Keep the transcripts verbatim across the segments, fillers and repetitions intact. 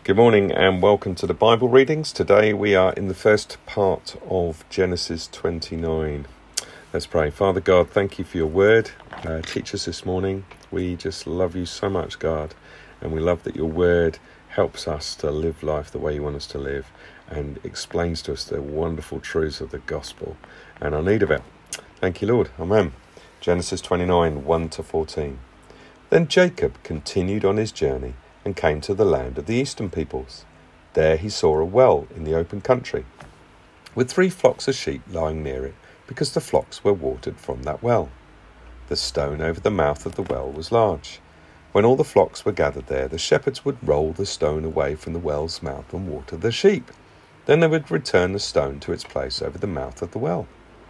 Good morning and welcome to the Bible readings. Today we are in the first part of Genesis twenty-nine. Let's pray. Father God, thank you for your word. Uh, teach us this morning. We just love you so much, God, and we love that your word helps us to live life the way you want us to live and explains to us the wonderful truths of the gospel and our need of it. Thank you, Lord. Amen. Genesis twenty-nine, one to fourteen. Then Jacob continued on his journey and came to the land of the eastern peoples. There he saw a well in the open country, with three flocks of sheep lying near it, because the flocks were watered from that well. The stone over the mouth of the well was large. When all the flocks were gathered there, the shepherds would roll the stone away from the well's mouth and water the sheep. Then they would return the stone to its place over the mouth of the well.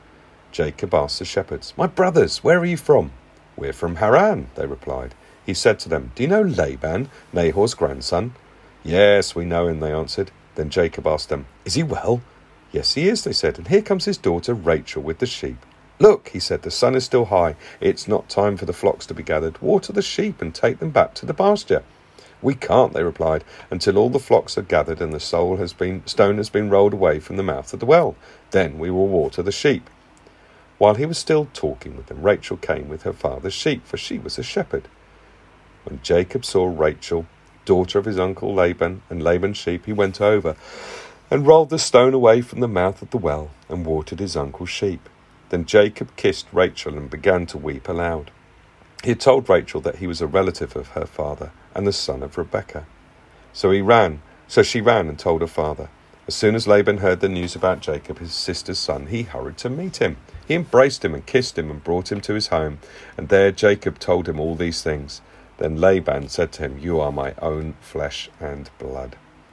Jacob asked the shepherds, "My brothers, where are you from?" "We're from Haran," they replied. He said to them, "Do you know Laban, Nahor's grandson?" "Yes, we know him," they answered. Then Jacob asked them, "Is he well?" "Yes, he is," they said, "and here comes his daughter Rachel with the sheep." "Look," he said, "the sun is still high. It's not time for the flocks to be gathered. Water the sheep and take them back to the pasture." "We can't," they replied, "until all the flocks are gathered and the soul has been, stone has been rolled away from the mouth of the well. Then we will water the sheep." While he was still talking with them, Rachel came with her father's sheep, for she was a shepherd. When Jacob saw Rachel, daughter of his uncle Laban, and Laban's sheep, he went over and rolled the stone away from the mouth of the well and watered his uncle's sheep. Then Jacob kissed Rachel and began to weep aloud. He had told Rachel that he was a relative of her father and the son of Rebekah. So he ran, so she ran and told her father. As soon as Laban heard the news about Jacob, his sister's son, he hurried to meet him. He embraced him and kissed him and brought him to his home, and there Jacob told him all these things. Then Laban said to him, "You are my own flesh and blood."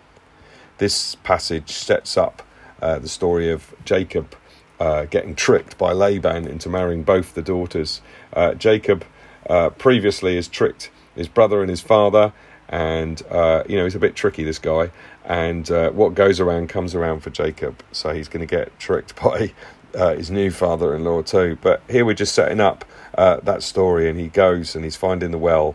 This passage sets up uh, the story of Jacob uh, getting tricked by Laban into marrying both the daughters. Uh, Jacob uh, previously has tricked his brother and his father, and uh, you know he's a bit tricky, this guy. And uh, what goes around comes around for Jacob, so he's going to get tricked by uh, his new father-in-law too. But here we're just setting up uh, that story, and he goes and he's finding the well.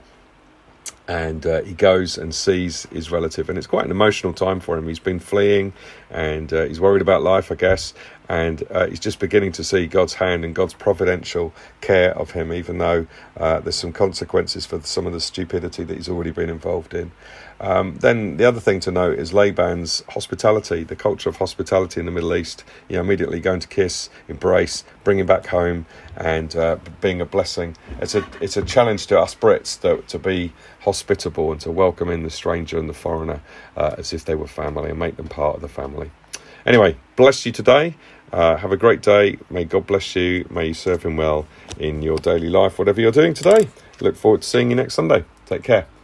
And uh, he goes and sees his relative, and it's quite an emotional time for him. He's been fleeing, and uh, he's worried about life, I guess, and uh, he's just beginning to see God's hand and God's providential care of him, even though uh, there's some consequences for some of the stupidity that he's already been involved in. Um, then the other thing to note is Laban's hospitality, the culture of hospitality in the Middle East. You know, immediately going to kiss, embrace, bring him back home, and uh, being a blessing. It's a it's a challenge to us Brits to, to be hospitable and to welcome in the stranger and the foreigner uh, as if they were family and make them part of the family. Anyway, bless you today. Uh, have a great day. May God bless you. May you serve him well in your daily life, whatever you're doing today. Look forward to seeing you next Sunday. Take care.